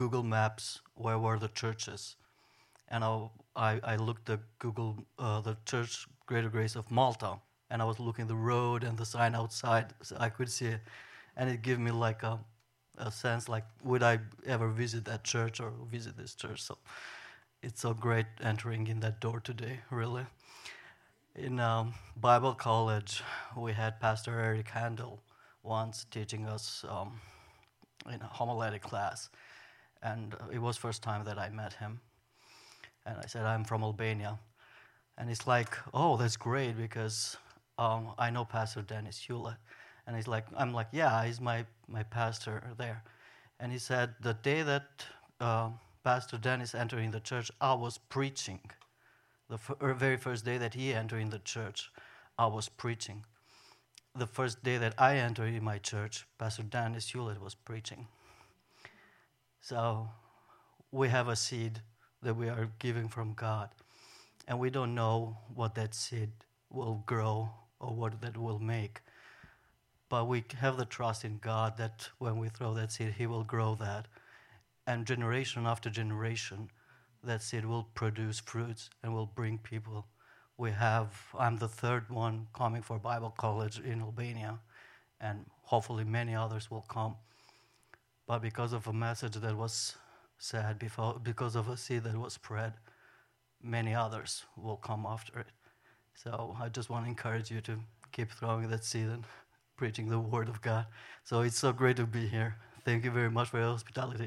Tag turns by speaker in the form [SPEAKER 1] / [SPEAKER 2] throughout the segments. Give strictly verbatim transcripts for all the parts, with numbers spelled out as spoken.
[SPEAKER 1] Google Maps where were the churches, and I I, I looked the Google uh, the church Greater Grace of Malta, and I was looking the road and the sign outside, so I could see it, and it gave me like a a sense like, would I ever visit that church or visit this church? So it's so great entering in that door today, really. In um, Bible college, we had Pastor Eric Handel once teaching us um, in a homiletic class, and uh, it was first time that I met him. And I said, I'm from Albania. And he's like, oh, that's great, because um, I know Pastor Dennis Hewlett. And he's like, I'm like, yeah, he's my, my pastor there. And he said, the day that uh, Pastor Dennis entered in the church, I was preaching. The f- very first day that he entered in the church, I was preaching. The first day that I entered in my church, Pastor Dennis Hewlett was preaching. So we have a seed that we are giving from God. And we don't know what that seed will grow or what that will make. But we have the trust in God that when we throw that seed, He will grow that. And generation after generation, that seed will produce fruits and will bring people. We have, I'm the third one coming for Bible college in Albania, and hopefully many others will come. But because of a message that was said, before, because of a seed that was spread, many others will come after it. So I just want to encourage you to keep throwing that seed and preaching the Word of God. So it's so great to be here. Thank you very much for your hospitality.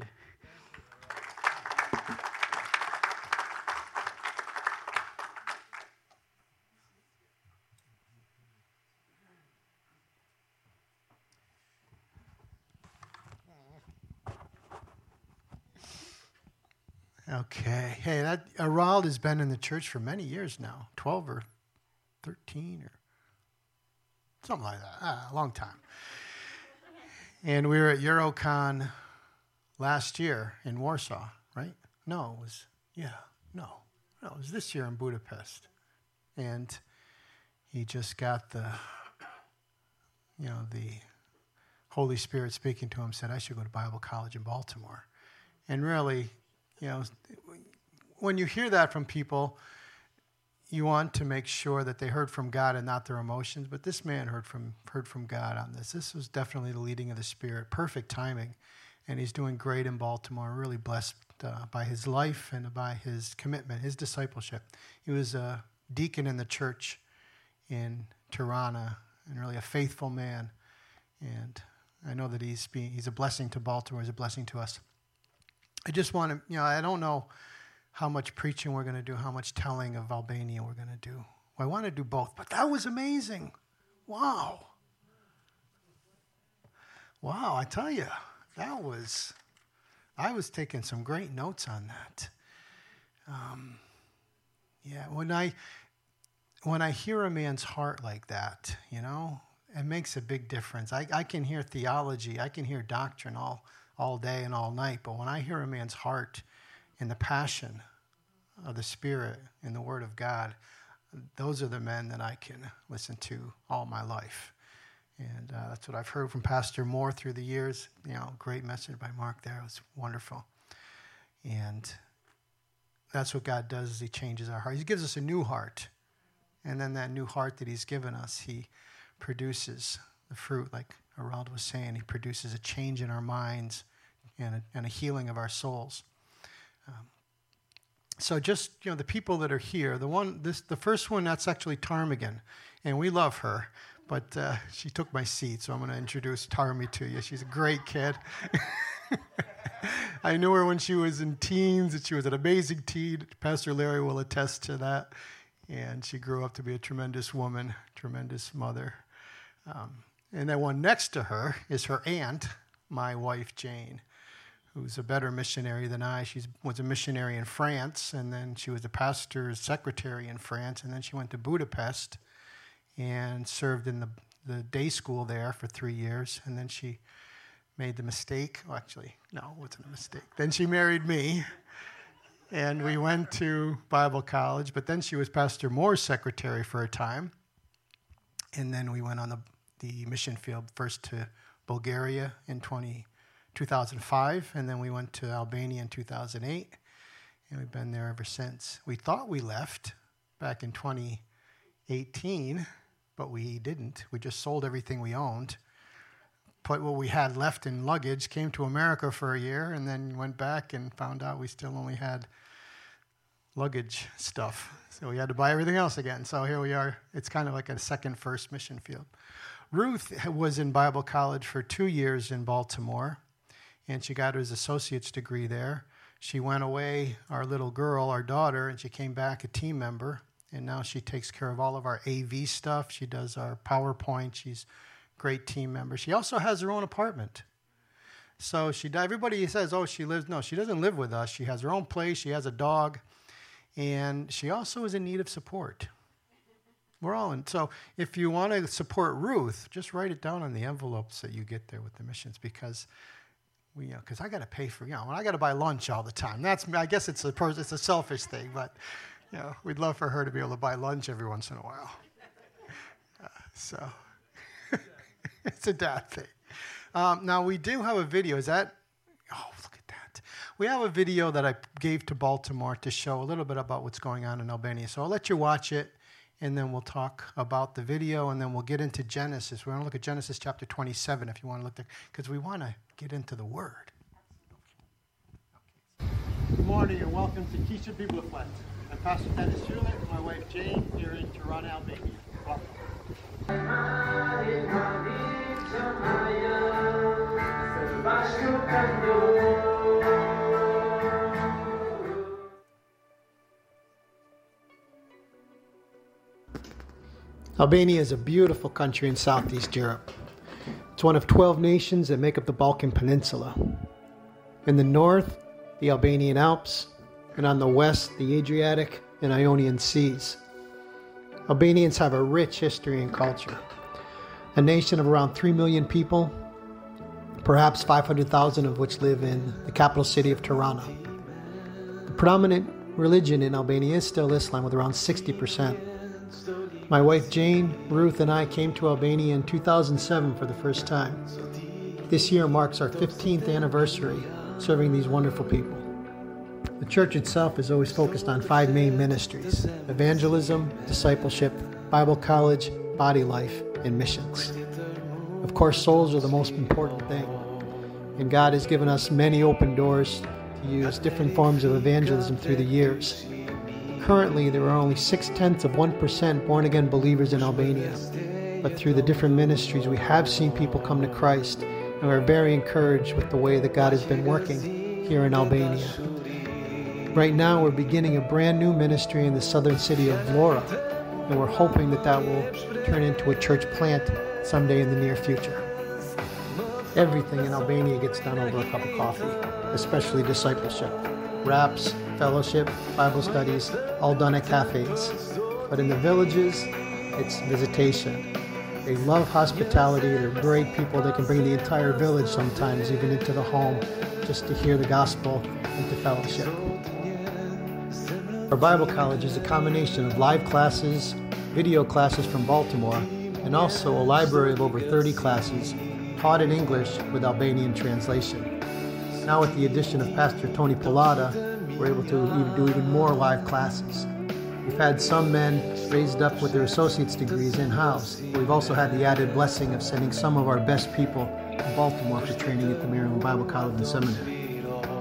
[SPEAKER 2] Okay. Hey, that Arald has been in the church for many years now, twelve or thirteen or something like that. Ah, a long time. And we were at Eurocon last year in Warsaw, right? No, it was, yeah, no. No, it was this year in Budapest. And he just got the, you know, the Holy Spirit speaking to him, said, I should go to Bible college in Baltimore. And really, you know, when you hear that from people, you want to make sure that they heard from God and not their emotions. But this man heard from heard from God on this. This was definitely the leading of the Spirit. Perfect timing. And he's doing great in Baltimore. Really blessed uh, by his life and by his commitment, his discipleship. He was a deacon in the church in Tirana and really a faithful man. And I know that he's being, he's a blessing to Baltimore. He's a blessing to us. I just want to, you know, I don't know how much preaching we're going to do, how much telling of Albania we're going to do. I want to do both, but that was amazing. Wow. Wow, I tell you, that was, I was taking some great notes on that. Um, yeah, when I, when I hear a man's heart like that, you know, it makes a big difference. I, I can hear theology, I can hear doctrine all all day and all night. But when I hear a man's heart and the passion of the Spirit in the Word of God, those are the men that I can listen to all my life. And uh, that's what I've heard from Pastor Moore through the years. You know, great message by Mark there. It was wonderful. And that's what God does, is He changes our heart. He gives us a new heart. And then that new heart that He's given us, He produces the fruit, like Arald was saying. He produces a change in our minds and a, and a healing of our souls. Um, so just, you know, the people that are here, the one, this, the first one, that's actually Ptarmigan, and we love her, but uh, she took my seat, so I'm going to introduce Tarmi to you. She's a great kid. I knew her when she was in teens, and she was an amazing teen. Pastor Larry will attest to that, and she grew up to be a tremendous woman, tremendous mother. Um, And that one next to her is her aunt, my wife, Jane, who's a better missionary than I. She was a missionary in France, and then she was a pastor's secretary in France, and then she went to Budapest and served in the, the day school there for three years, and then she made the mistake. Well, actually, no, it wasn't a mistake. Then she married me, and we went to Bible college, but then she was Pastor Moore's secretary for a time, and then we went on the the mission field, first to Bulgaria in twenty two thousand five, and then we went to Albania in two thousand eight, and we've been there ever since. We thought we left back in twenty eighteen, but we didn't. We just sold everything we owned, put what we had left in luggage, came to America for a year, and then went back and found out we still only had luggage stuff. So we had to buy everything else again. So here we are. It's kind of like a second first mission field. Ruth was in Bible college for two years in Baltimore, and she got her associate's degree there. She went away, our little girl, our daughter, and she came back a team member, and now she takes care of all of our A V stuff. She does our PowerPoint. She's a great team member. She also has her own apartment. So she, everybody says, oh, she lives. No, she doesn't live with us. She has her own place. She has a dog. And she also is in need of support. We're all in. So if you want to support Ruth, just write it down on the envelopes that you get there with the missions, because we, you know, because I got to pay for, you know, I got to buy lunch all the time. That's, I guess it's a pers- it's a selfish thing, but you know, we'd love for her to be able to buy lunch every once in a while. Uh, so it's a dad thing. Um, now we do have a video. Is that? Oh, look at that. We have a video that I gave to Baltimore to show a little bit about what's going on in Albania. So I'll let you watch it, and then we'll talk about the video, and then we'll get into Genesis. We're going to look at Genesis chapter twenty-seven if you want to look there, because we want to get into the Word. Good morning, and welcome to Keisha Bibelflat. I'm Pastor Dennis Hewlett, my wife Jane, here in Tirana, Albania. Welcome. Albania is a beautiful country in Southeast Europe. It's one of twelve nations that make up the Balkan Peninsula. In the north, the Albanian Alps, and on the west, the Adriatic and Ionian Seas. Albanians have a rich history and culture. A nation of around three million people, perhaps five hundred thousand of which live in the capital city of Tirana. The predominant religion in Albania is still Islam, with around sixty percent. My wife Jane, Ruth, and I came to Albania in two thousand seven for the first time. This year marks our fifteenth anniversary serving these wonderful people. The church itself is always focused on five main ministries: evangelism, discipleship, Bible college, body life, and missions. Of course, souls are the most important thing, and God has given us many open doors to use different forms of evangelism through the years. Currently, there are only six-tenths of one percent born-again believers in Albania, but through the different ministries, we have seen people come to Christ, and we're very encouraged with the way that God has been working here in Albania. Right now, we're beginning a brand new ministry in the southern city of Vlora, and we're hoping that that will turn into a church plant someday in the near future. Everything in Albania gets done over a cup of coffee, especially discipleship. Raps, fellowship, Bible studies, all done at cafes. But in the villages, it's visitation. They love hospitality. They're great people. They can bring the entire village sometimes, even into the home, just to hear the gospel and to fellowship. Our Bible college is a combination of live classes, video classes from Baltimore, and also a library of over thirty classes taught in English with Albanian translation. Now with the addition of Pastor Tony Palada, we're able to even do even more live classes. We've had some men raised up with their associate's degrees in-house. We've also had the added blessing of sending some of our best people to Baltimore for training at the Maryland Bible College and Seminary.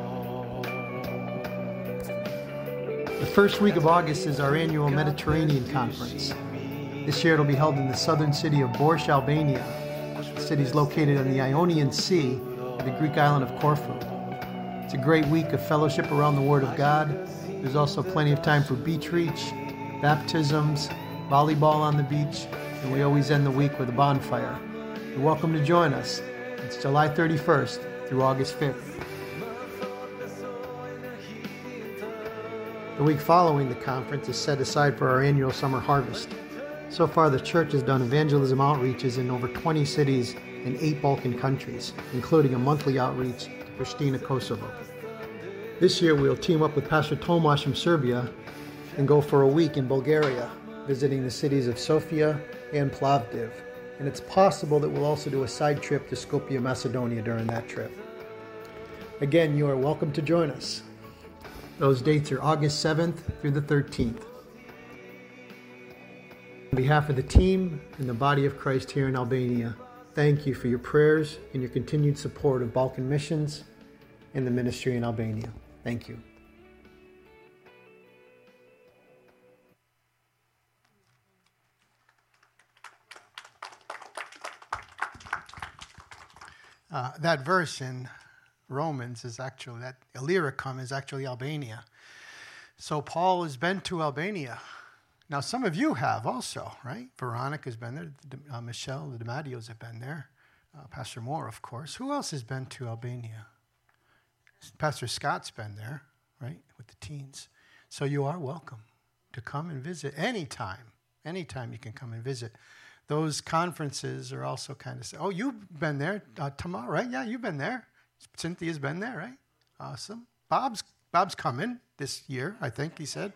[SPEAKER 2] The first week of August is our annual Mediterranean Conference. This year it'll be held in the southern city of Borsh, Albania. The city is located on the Ionian Sea at the Greek island of Corfu. It's a great week of fellowship around the Word of God. There's also plenty of time for beach reach, baptisms, volleyball on the beach, and we always end the week with a bonfire. You're welcome to join us. It's July thirty-first through August fifth. The week following the conference is set aside for our annual summer harvest. So far, the church has done evangelism outreaches in over twenty cities in eight Balkan countries, including a monthly outreach to Pristina, Kosovo. This year, we'll team up with Pastor Tomasz from Serbia and go for a week in Bulgaria, visiting the cities of Sofia and Plovdiv. And it's possible that we'll also do a side trip to Skopje, Macedonia during that trip. again, you are welcome to join us. Those dates are August seventh through the thirteenth. On behalf of the team and the body of Christ here in Albania, thank you for your prayers and your continued support of Balkan Missions and the ministry in Albania. Thank you. Uh, that verse in Romans is actually, that Illyricum is actually Albania. So Paul has been to Albania. Now, some of you have also, right? Veronica's been there. Uh, Michelle, the DiMattios have been there. Uh, Pastor Moore, of course. Who else has been to Albania? Pastor Scott's been there, right, with the teens. So you are welcome to come and visit anytime. Anytime you can come and visit. Those conferences are also kind of, oh, you've been there, uh, Tamar, right? Yeah, you've been there. Cynthia's been there, right? Awesome. Bob's Bob's coming this year, I think he said.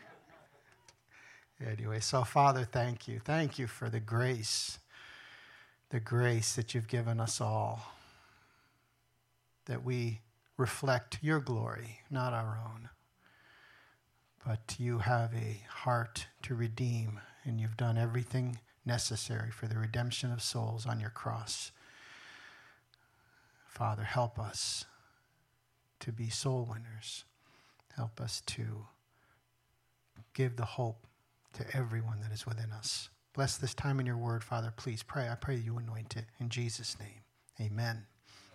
[SPEAKER 2] Anyway, so Father, thank you. Thank you for the grace, the grace that you've given us all, that we reflect your glory, not our own. But you have a heart to redeem, and you've done everything necessary for the redemption of souls on your cross. Father, help us to be soul winners. Help us to give the hope to everyone that is within us. Bless this time in your word, Father. Please pray. I pray that you anoint it in Jesus' name. Amen.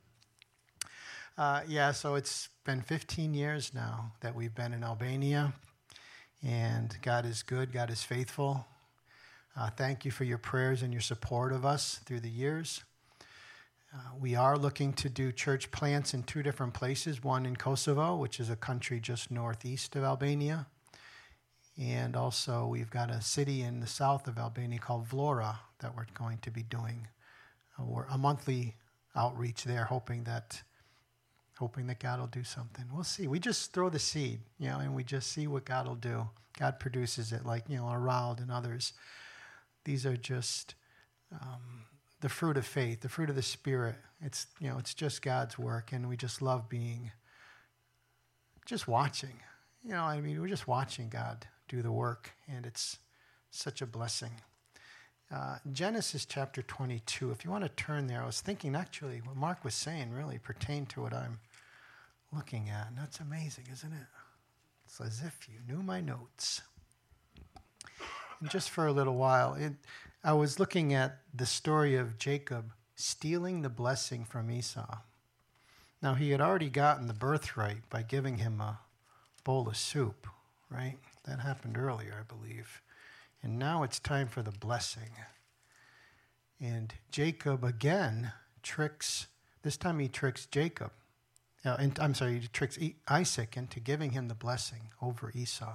[SPEAKER 2] Uh, yeah, so it's been fifteen years now that we've been in Albania, and God is good. God is faithful. Uh, thank you for your prayers and your support of us through the years. Uh, we are looking to do church plants in two different places, one in Kosovo, which is a country just northeast of Albania. And also we've got a city in the south of Albania called Vlora that we're going to be doing a, a monthly outreach there, hoping that hoping that God will do something. We'll see. We just throw the seed, you know, and we just see what God will do. God produces it, like, you know, Arald and others. These are just um, the fruit of faith, the fruit of the Spirit. It's, you know, it's just God's work, and we just love being, just watching. You know, I mean, we're just watching God do the work, and it's such a blessing. Uh, Genesis chapter twenty-two, if you want to turn there, I was thinking actually what Mark was saying really pertained to what I'm looking at, and that's amazing, isn't it? It's as if you knew my notes. And just for a little while, it, I was looking at the story of Jacob stealing the blessing from Esau. Now, he had already gotten the birthright by giving him a bowl of soup, right? That happened earlier, I believe. And now it's time for the blessing. And Jacob again tricks, this time he tricks Jacob. Uh, and, I'm sorry, he tricks Isaac into giving him the blessing over Esau.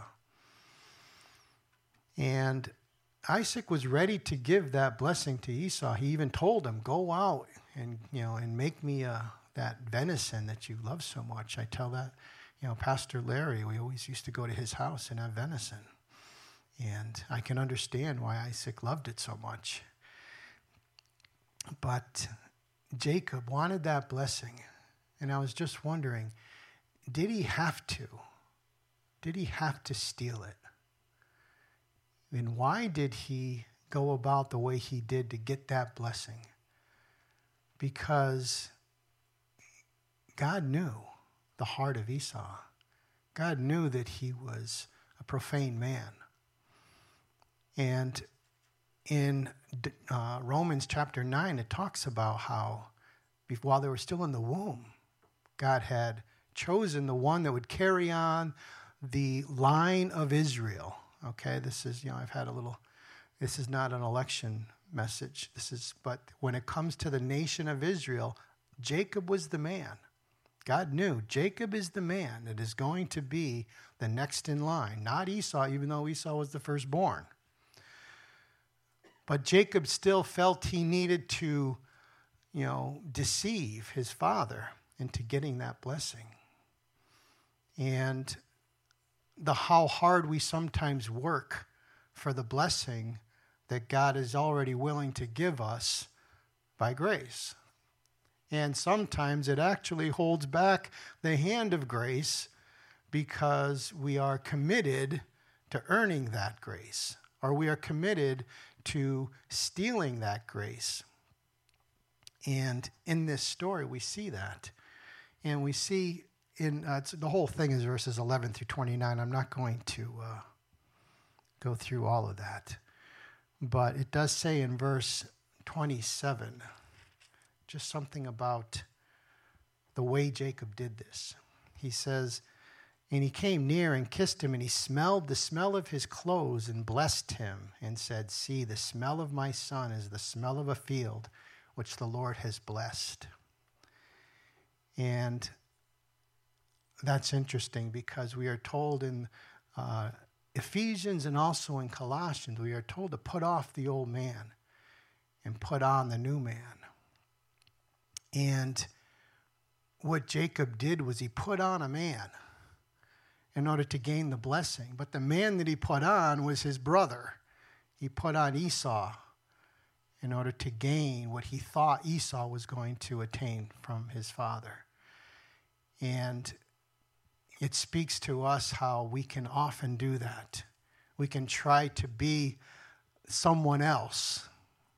[SPEAKER 2] And Isaac was ready to give that blessing to Esau. He even told him, go out and, you know, and make me uh, that venison that you love so much. I tell that, you know, Pastor Larry, we always used to go to his house and have venison. And I can understand why Isaac loved it so much. But Jacob wanted that blessing. And I was just wondering, did he have to? Did he have to steal it? And why did he go about the way he did to get that blessing? Because God knew the heart of Esau. God knew that he was a profane man. And in uh, Romans chapter nine, it talks about how while they were still in the womb, God had chosen the one that would carry on the line of Israel. Okay, this is, you know, I've had a little, this is not an election message. This is, but when it comes to the nation of Israel, Jacob was the man. God knew Jacob is the man that is going to be the next in line, not Esau, even though Esau was the firstborn. But Jacob still felt he needed to, you know, deceive his father into getting that blessing. And the how hard we sometimes work for the blessing that God is already willing to give us by grace. And sometimes it actually holds back the hand of grace because we are committed to earning that grace, or we are committed to stealing that grace. And in this story, we see that. And we see in, uh, it's, the whole thing is verses eleven through twenty-nine. I'm not going to uh, go through all of that. But it does say in verse twenty-seven, just something about the way Jacob did this. He says, and he came near and kissed him, and he smelled the smell of his clothes and blessed him and said, see, the smell of my son is the smell of a field which the Lord has blessed. And that's interesting because we are told in uh, Ephesians and also in Colossians, we are told to put off the old man and put on the new man. And what Jacob did was he put on a man in order to gain the blessing. But the man that he put on was his brother. He put on Esau in order to gain what he thought Esau was going to attain from his father. And it speaks to us how we can often do that. We can try to be someone else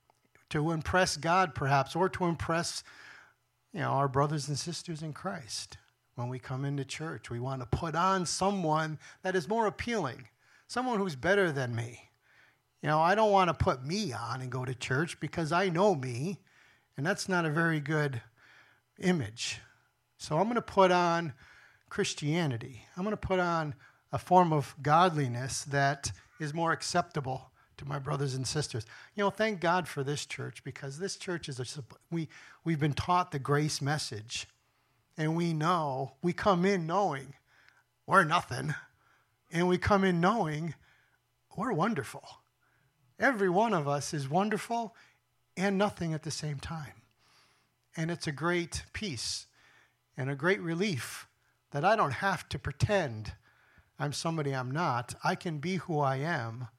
[SPEAKER 2] to impress God, perhaps, or to impress, you know, our brothers and sisters in Christ. When we come into church, we want to put on someone that is more appealing, someone who's better than me. You know, I don't want to put me on and go to church because I know me, and that's not a very good image. So I'm going to put on Christianity. I'm going to put on a form of godliness that is more acceptable to my brothers and sisters. You know, thank God for this church, because this church is a, we we've been taught the grace message, and we know, we come in knowing we're nothing, and we come in knowing we're wonderful. Every one of us is wonderful and nothing at the same time. And it's a great peace and a great relief that I don't have to pretend I'm somebody I'm not. I can be who I am,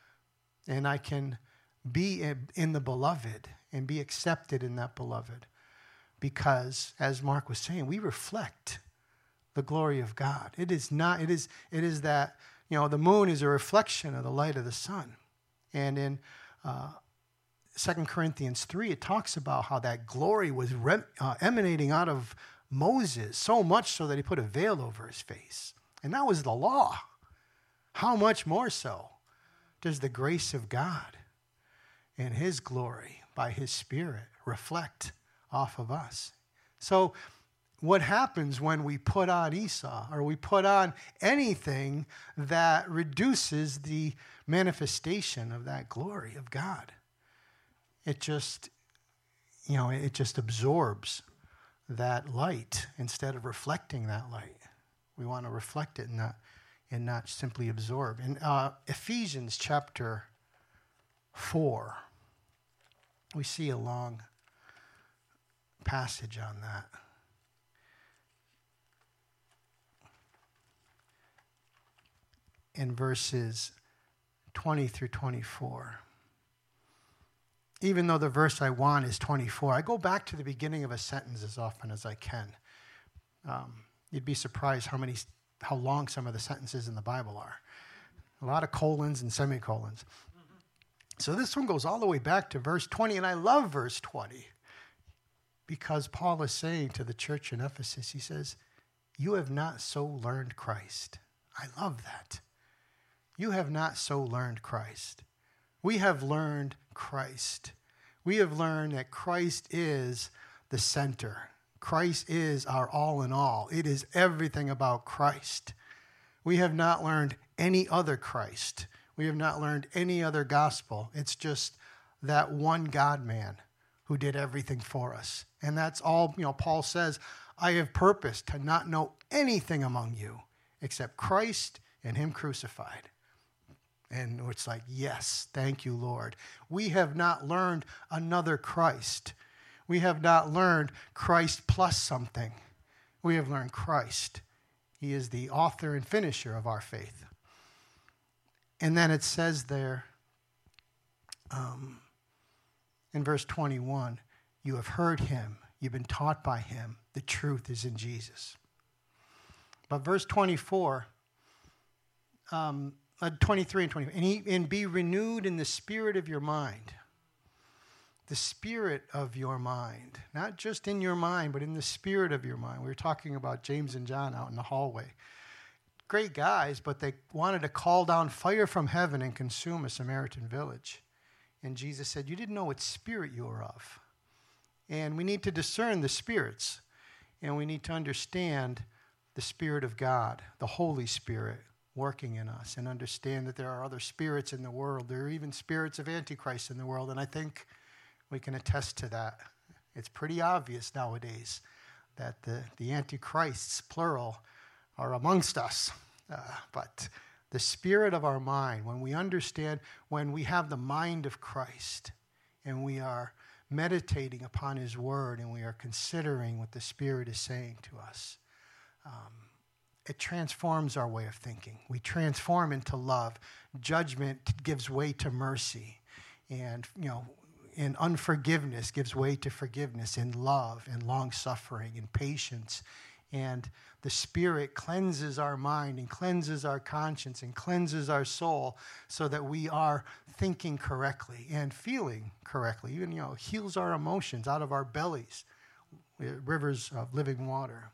[SPEAKER 2] and I can be in the beloved and be accepted in that beloved. Because, as Mark was saying, we reflect the glory of God. It is not, it is, it is that, you know, the moon is a reflection of the light of the sun. And in uh, Second Corinthians three, it talks about how that glory was rem- uh, emanating out of Moses, so much so that he put a veil over his face. And that was the law. How much more so does the grace of God and his glory by his Spirit reflect off of us? So what happens when we put on Esau, or we put on anything that reduces the manifestation of that glory of God? It just, you know, it just absorbs that light instead of reflecting that light. We want to reflect it and not, and not simply absorb. In uh, Ephesians chapter four, we see a long passage on that. In verses twenty through twenty-four. Even though the verse I want is twenty-four, I go back to the beginning of a sentence as often as I can. Um, you'd be surprised how many, how long some of the sentences in the Bible are. A lot of colons and semicolons. Mm-hmm. So this one goes all the way back to verse twenty, and I love verse twenty because Paul is saying to the church in Ephesus, he says, you have not so learned Christ. I love that. You have not so learned Christ. We have learned Christ. We have learned that Christ is the center. Christ is our all in all. It is everything about Christ. We have not learned any other Christ. We have not learned any other gospel. It's just that one God-man who did everything for us. And that's all, you know, Paul says, I have purposed to not know anything among you except Christ and him crucified. And it's like, yes, thank you, Lord. We have not learned another Christ. We have not learned Christ plus something. We have learned Christ. He is the author and finisher of our faith. And then it says there um, in verse twenty-one, you have heard him. You've been taught by him. The truth is in Jesus. But verse twenty-four, um, uh, twenty-three and twenty-four, and, he, and be renewed in the spirit of your mind. The spirit of your mind. Not just in your mind, but in the spirit of your mind. We were talking about James and John out in the hallway. Great guys, but they wanted to call down fire from heaven and consume a Samaritan village. And Jesus said, you didn't know what spirit you were of. And we need to discern the spirits. And we need to understand the Spirit of God, the Holy Spirit working in us, and understand that there are other spirits in the world. There are even spirits of Antichrist in the world. And I think we can attest to that. It's pretty obvious nowadays that the, the Antichrists, plural, are amongst us. Uh, but the spirit of our mind, when we understand, when we have the mind of Christ, and we are meditating upon his word, and we are considering what the Spirit is saying to us, um, it transforms our way of thinking. We transform into love. Judgment gives way to mercy. And, you know, and unforgiveness gives way to forgiveness, and love, and long-suffering, and patience. And the Spirit cleanses our mind, and cleanses our conscience, and cleanses our soul, so that we are thinking correctly and feeling correctly. Even, you know, heals our emotions out of our bellies, rivers of living water.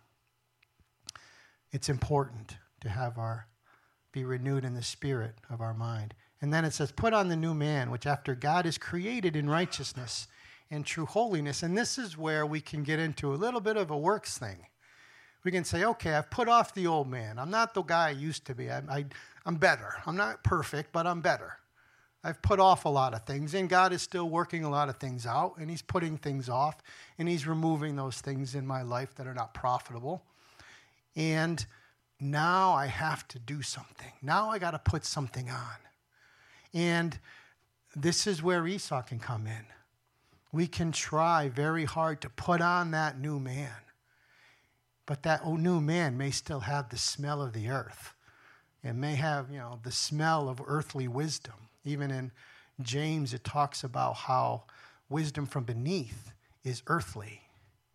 [SPEAKER 2] It's important to have our, be renewed in the spirit of our mind. And then it says, put on the new man, which after God is created in righteousness and true holiness. And this is where we can get into a little bit of a works thing. We can say, okay, I've put off the old man. I'm not the guy I used to be. I, I, I'm better. I'm not perfect, but I'm better. I've put off a lot of things, and God is still working a lot of things out, and he's putting things off, and he's removing those things in my life that are not profitable. And now I have to do something. Now I got to put something on. And this is where Esau can come in. We can try very hard to put on that new man. But that new man may still have the smell of the earth. It may have, you know, the smell of earthly wisdom. Even in James, it talks about how wisdom from beneath is earthly.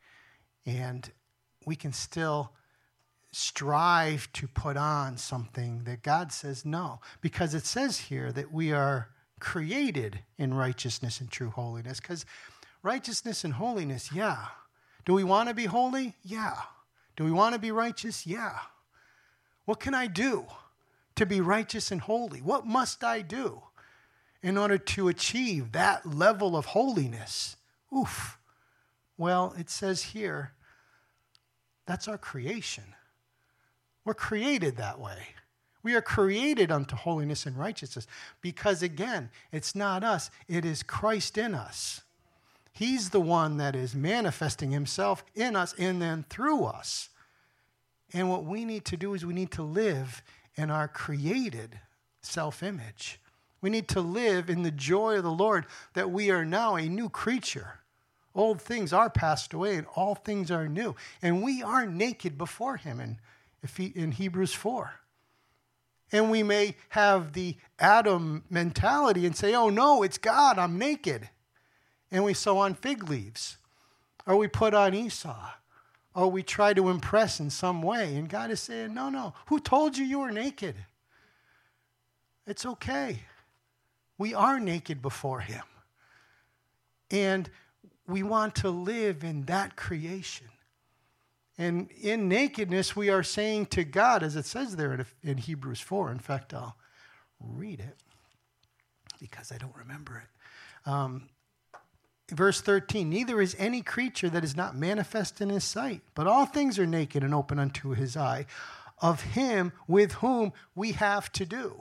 [SPEAKER 2] And we can still strive to put on something that God says no. Because it says here that we are created in righteousness and true holiness. Because righteousness and holiness, yeah. Do we want to be holy? Yeah. Do we want to be righteous? Yeah. What can I do to be righteous and holy? What must I do in order to achieve that level of holiness? Oof. Well, it says here, that's our creation. We're created that way. We are created unto holiness and righteousness because, again, it's not us. It is Christ in us. He's the one that is manifesting himself in us and then through us. And what we need to do is we need to live in our created self-image. We need to live in the joy of the Lord that we are now a new creature. Old things are passed away and all things are new. And we are naked before him in, in Hebrews four. And we may have the Adam mentality and say, oh no, it's God, I'm naked. And we sew on fig leaves. Or we put on Esau. Or we try to impress in some way. And God is saying, no, no. Who told you you were naked? It's okay. We are naked before him. And we want to live in that creation. And in nakedness, we are saying to God, as it says there in, in Hebrews four. In fact, I'll read it because I don't remember it. Um, Verse thirteen, neither is any creature that is not manifest in his sight, but all things are naked and open unto his eye, of him with whom we have to do.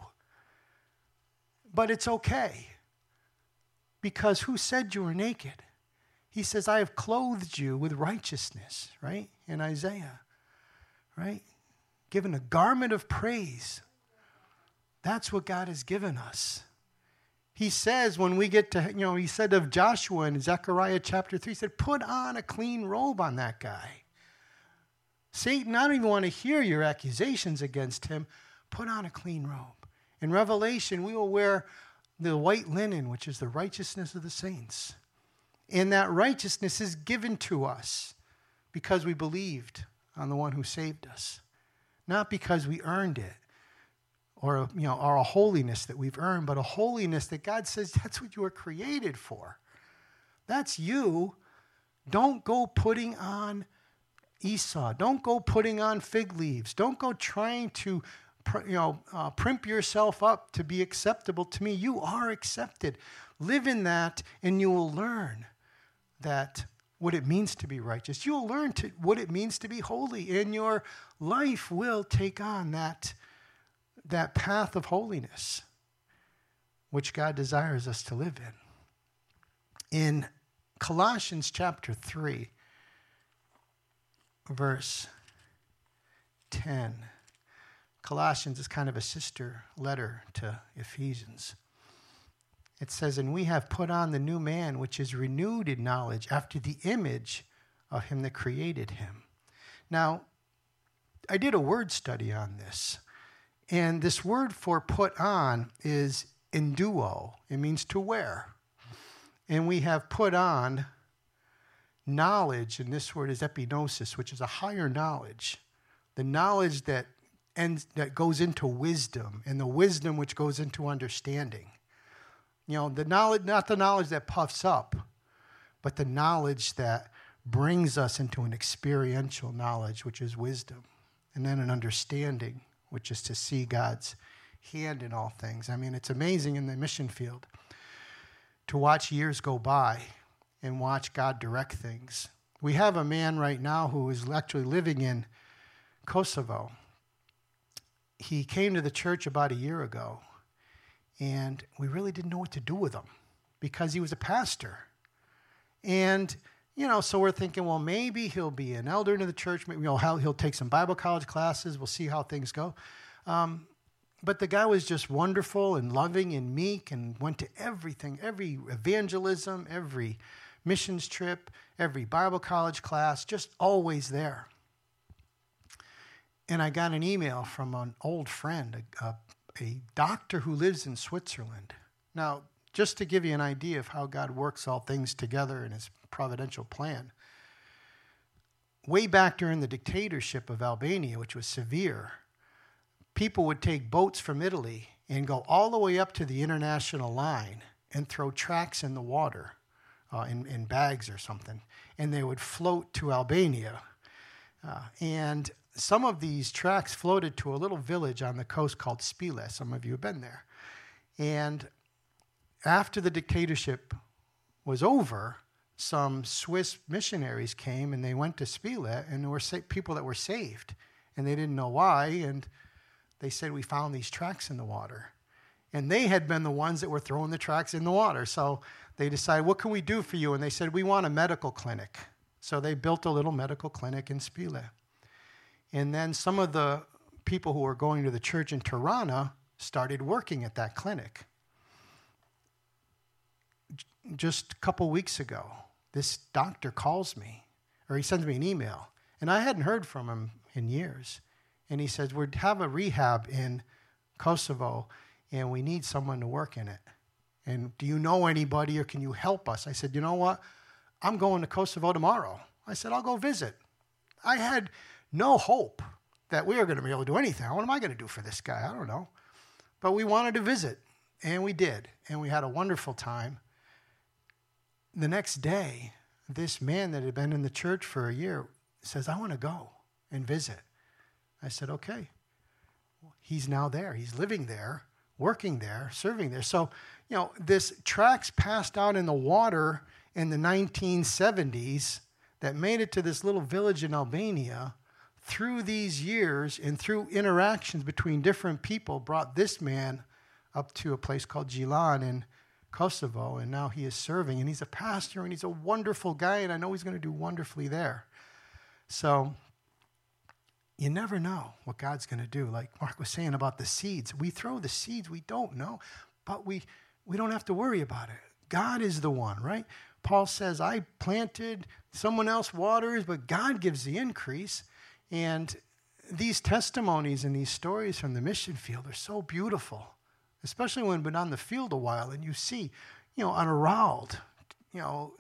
[SPEAKER 2] But it's okay, because who said you were naked? He says, I have clothed you with righteousness, right? In Isaiah, right? Given a garment of praise. That's what God has given us. He says when we get to, you know, he said of Joshua in Zechariah chapter three, he said, put on a clean robe on that guy. Satan, I don't even want to hear your accusations against him. Put on a clean robe. In Revelation, we will wear the white linen, which is the righteousness of the saints. And that righteousness is given to us because we believed on the one who saved us, not because we earned it or, you know, or a holiness that we've earned, but a holiness that God says that's what you were created for. That's you. Don't go putting on Esau. Don't go putting on fig leaves. Don't go trying to, you know, uh, primp yourself up to be acceptable to me. You are accepted. Live in that, and you will learn that what it means to be righteous. You will learn to, what it means to be holy, and your life will take on that, that path of holiness, which God desires us to live in. In Colossians chapter three, verse ten, Colossians is kind of a sister letter to Ephesians. It says, and we have put on the new man, which is renewed in knowledge after the image of him that created him. Now, I did a word study on this, and this word for put on is enduo. It means to wear. And we have put on knowledge, and this word is epignosis, which is a higher knowledge, the knowledge that ends, that goes into wisdom, and the wisdom which goes into understanding. You know, the knowledge, not the knowledge that puffs up, but the knowledge that brings us into an experiential knowledge, which is wisdom, and then an understanding, which is to see God's hand in all things. I mean, it's amazing in the mission field to watch years go by and watch God direct things. We have a man right now who is actually living in Kosovo. He came to the church about a year ago, and we really didn't know what to do with him because he was a pastor. And, you know, so we're thinking, well, maybe he'll be an elder in the church. Maybe, you know, he'll take some Bible college classes. We'll see how things go. Um, but the guy was just wonderful and loving and meek and went to everything, every evangelism, every missions trip, every Bible college class, just always there. And I got an email from an old friend, a, a, a doctor who lives in Switzerland. Now, just to give you an idea of how God works all things together in his providential plan, way back during the dictatorship of Albania, which was severe, people would take boats from Italy and go all the way up to the international line and throw tracts in the water, uh, in, in bags or something, and they would float to Albania. Uh, and some of these tracts floated to a little village on the coast called Spile. Some of you have been there. And after the dictatorship was over, some Swiss missionaries came and they went to Spile, and there were people that were saved, and they didn't know why, and they said, we found these tracts in the water. And they had been the ones that were throwing the tracts in the water. So they decided, what can we do for you? And they said, we want a medical clinic. So they built a little medical clinic in Spile. And then some of the people who were going to the church in Tirana started working at that clinic. Just a couple weeks ago, this doctor calls me, or he sends me an email, and I hadn't heard from him in years. And he says, we have a rehab in Kosovo, and we need someone to work in it. And do you know anybody, or can you help us? I said, you know what? I'm going to Kosovo tomorrow. I said, I'll go visit. I had no hope that we were going to be able to do anything. What am I going to do for this guy? I don't know. But we wanted to visit, and we did. And we had a wonderful time. The next day, this man that had been in the church for a year says, I want to go and visit. I said, okay. He's now there. He's living there, working there, serving there. So, you know, this tracts passed out in the water in the nineteen seventies that made it to this little village in Albania through these years and through interactions between different people brought this man up to a place called Gilan in Kosovo, and now he is serving, and he's a pastor, and he's a wonderful guy, and I know he's going to do wonderfully there. So you never know what God's going to do. Like Mark was saying about the seeds. We throw the seeds. We don't know, but we, we don't have to worry about it. God is the one, right? Paul says, I planted, someone else waters, but God gives the increase. And these testimonies and these stories from the mission field are so beautiful, especially when we've been on the field a while and you see, you know, on Arald, you know,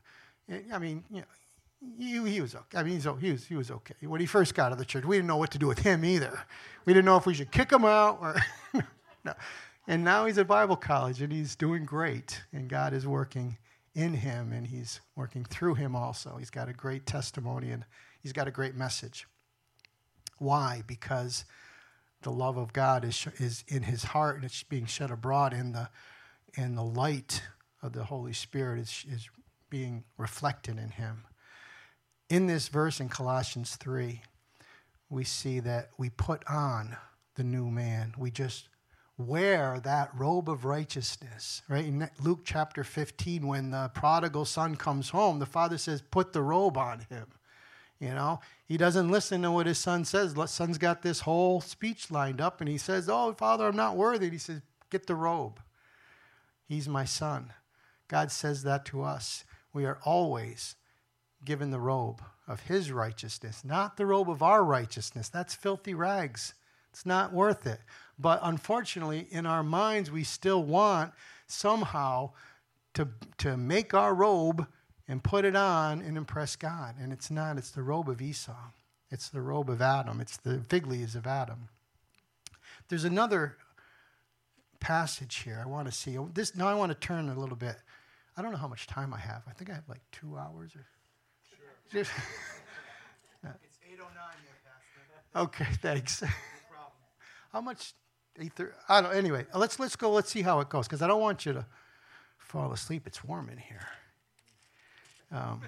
[SPEAKER 2] I mean, you know, he, he was okay. I mean, he's, he was he was okay. When he first got to the church, we didn't know what to do with him either. We didn't know if we should kick him out or no. And now he's at Bible college, and he's doing great. And God is working in him, and he's working through him also. He's got a great testimony, and he's got a great message. Why? Because the love of God is is in his heart, and it's being shed abroad in the in the light of the Holy Spirit is is being reflected in him. In this verse in Colossians three, we see that we put on the new man. We just wear that robe of righteousness, right? In Luke chapter fifteen, when the prodigal son comes home, the father says, put the robe on him. You know, he doesn't listen to what his son says. The son's got this whole speech lined up, and he says, oh, Father, I'm not worthy. And he says, get the robe. He's my son. God says that to us. We are always given the robe of his righteousness, not the robe of our righteousness. That's filthy rags. It's not worth it. But unfortunately, in our minds, we still want somehow to, to make our robe and put it on and impress God. And it's not. It's the robe of Esau. It's the robe of Adam. It's the fig leaves of Adam. There's another passage here I want to see. This now I want to turn a little bit. I don't know how much time I have. I think I have like two hours. Or sure. No. It's eight oh nine here, Pastor. Okay, thanks. No problem. How much? eight thirty I don't. Anyway, let's let's go. Let's see how it goes, because I don't want you to fall asleep. It's warm in here. Um,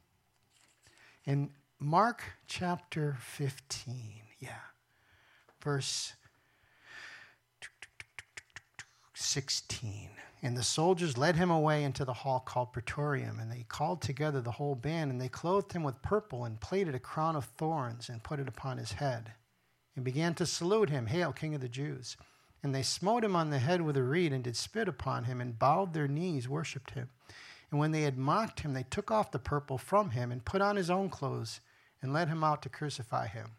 [SPEAKER 2] in Mark chapter fifteen, yeah, verse sixteen. And the soldiers led him away into the hall called Praetorium, and they called together the whole band, and they clothed him with purple and plaited a crown of thorns and put it upon his head, and began to salute him, Hail, King of the Jews. And they smote him on the head with a reed and did spit upon him and bowed their knees, worshipped him. And when they had mocked him, they took off the purple from him and put on his own clothes and led him out to crucify him.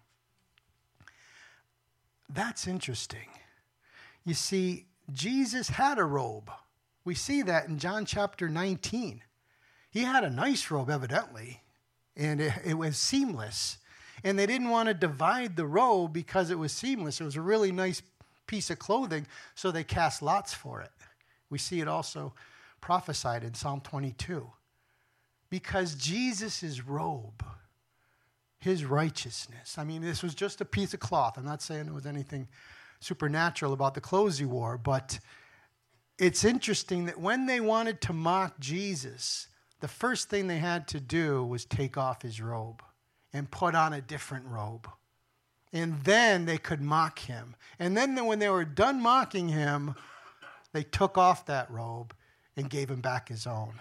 [SPEAKER 2] That's interesting. You see, Jesus had a robe. We see that in John chapter nineteen. He had a nice robe, evidently, and it, it was seamless. And they didn't want to divide the robe because it was seamless. It was a really nice piece of clothing, so they cast lots for it. We see it also prophesied in Psalm twenty-two. Because Jesus' robe, his righteousness, I mean, this was just a piece of cloth. I'm not saying there was anything supernatural about the clothes he wore, but it's interesting that when they wanted to mock Jesus, the first thing they had to do was take off his robe and put on a different robe. And then they could mock him. And then when they were done mocking him, they took off that robe and gave him back his own.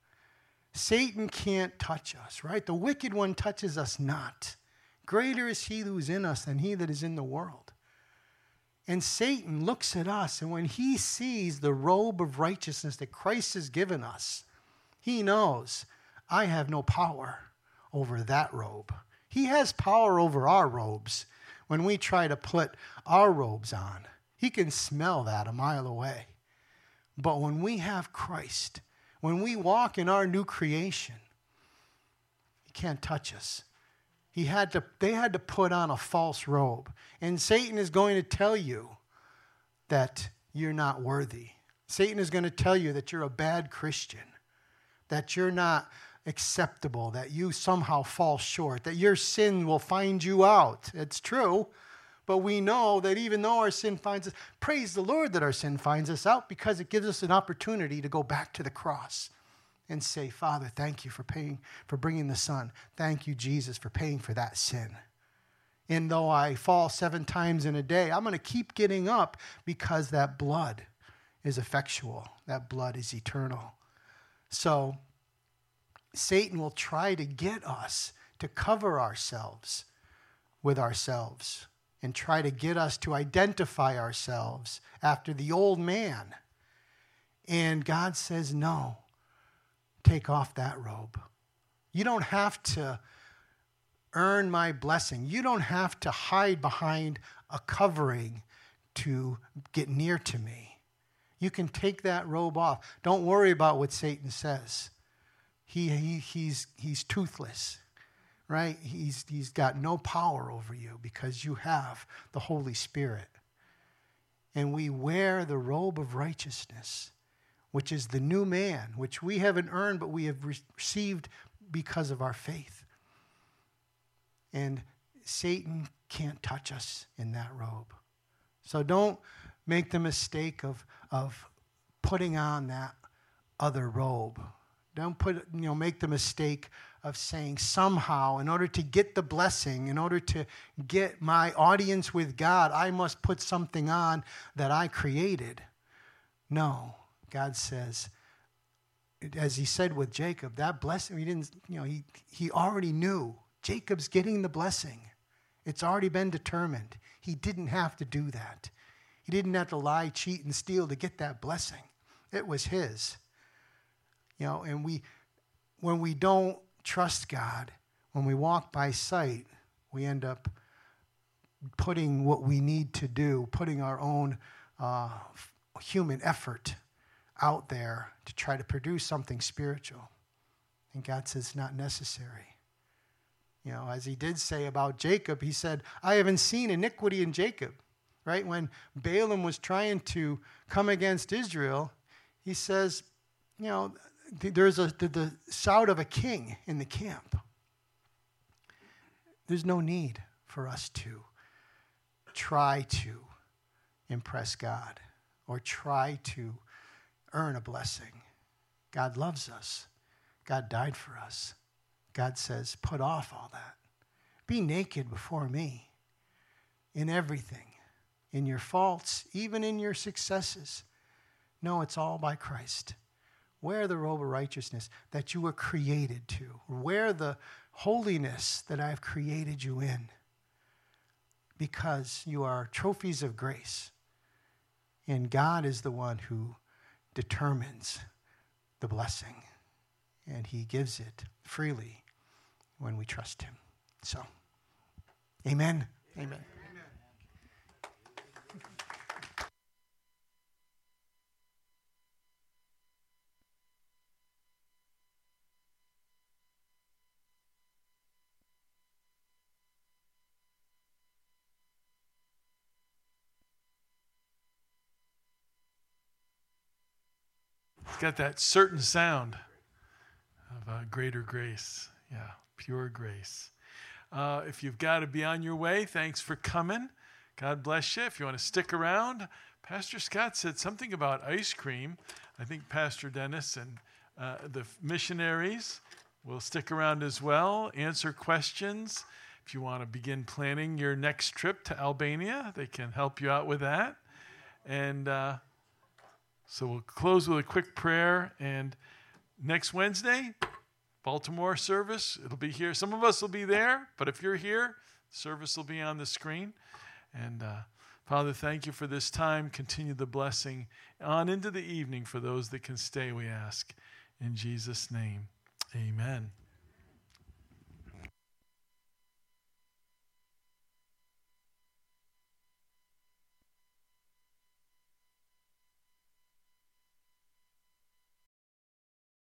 [SPEAKER 2] Satan can't touch us, right? The wicked one touches us not. Greater is he who is in us than he that is in the world. And Satan looks at us, and when he sees the robe of righteousness that Christ has given us, he knows, I have no power over that robe. He has power over our robes when we try to put our robes on. He can smell that a mile away. But when we have Christ, when we walk in our new creation, he can't touch us. He had to, they had to put on a false robe. And Satan is going to tell you that you're not worthy. Satan is going to tell you that you're a bad Christian, that you're not acceptable, that you somehow fall short, that your sin will find you out. It's true, but we know that even though our sin finds us, praise the Lord that our sin finds us out, because it gives us an opportunity to go back to the cross and say, Father, thank you for paying, for bringing the Son. Thank you, Jesus, for paying for that sin. And though I fall seven times in a day, I'm going to keep getting up because that blood is effectual. That blood is eternal. So Satan will try to get us to cover ourselves with ourselves and try to get us to identify ourselves after the old man. And God says, no, take off that robe. You don't have to earn my blessing. You don't have to hide behind a covering to get near to me. You can take that robe off. Don't worry about what Satan says. He, he, he's, he's toothless, right? He's, he's got no power over you because you have the Holy Spirit. And we wear the robe of righteousness, which is the new man, which we haven't earned, but we have received because of our faith. And Satan can't touch us in that robe. So don't make the mistake of, of putting on that other robe. Don't put, you know, make the mistake of saying somehow, in order to get the blessing, in order to get my audience with God, I must put something on that I created. No, God says, as he said with Jacob, that blessing, he didn't, you know, he, he already knew Jacob's getting the blessing. It's already been determined. He didn't have to do that. He didn't have to lie, cheat, and steal to get that blessing. It was his. You know, and we, when we don't trust God, when we walk by sight, we end up putting what we need to do, putting our own uh, human effort out there to try to produce something spiritual. And God says, not necessary. You know, as he did say about Jacob, he said, I haven't seen iniquity in Jacob. Right? When Balaam was trying to come against Israel, he says, you know, there's a, the, the shout of a king in the camp. There's no need for us to try to impress God or try to earn a blessing. God loves us. God died for us. God says, put off all that. Be naked before me in everything, in your faults, even in your successes. No, it's all by Christ. Wear the robe of righteousness that you were created to. Wear the holiness that I've created you in, because you are trophies of grace. And God is the one who determines the blessing, and he gives it freely when we trust him. So, amen. Amen. Amen.
[SPEAKER 3] It's got that certain sound of uh, greater grace. Yeah, pure grace. Uh, if you've got to be on your way, thanks for coming. God bless you. If you want to stick around, Pastor Scott said something about ice cream. I think Pastor Dennis and uh, the missionaries will stick around as well, answer questions. If you want to begin planning your next trip to Albania, they can help you out with that. And uh, so we'll close with a quick prayer. And next Wednesday, Baltimore service, it'll be here. Some of us will be there, but if you're here, service will be on the screen. And uh, Father, thank you for this time. Continue the blessing on into the evening for those that can stay, we ask. In Jesus' name, amen.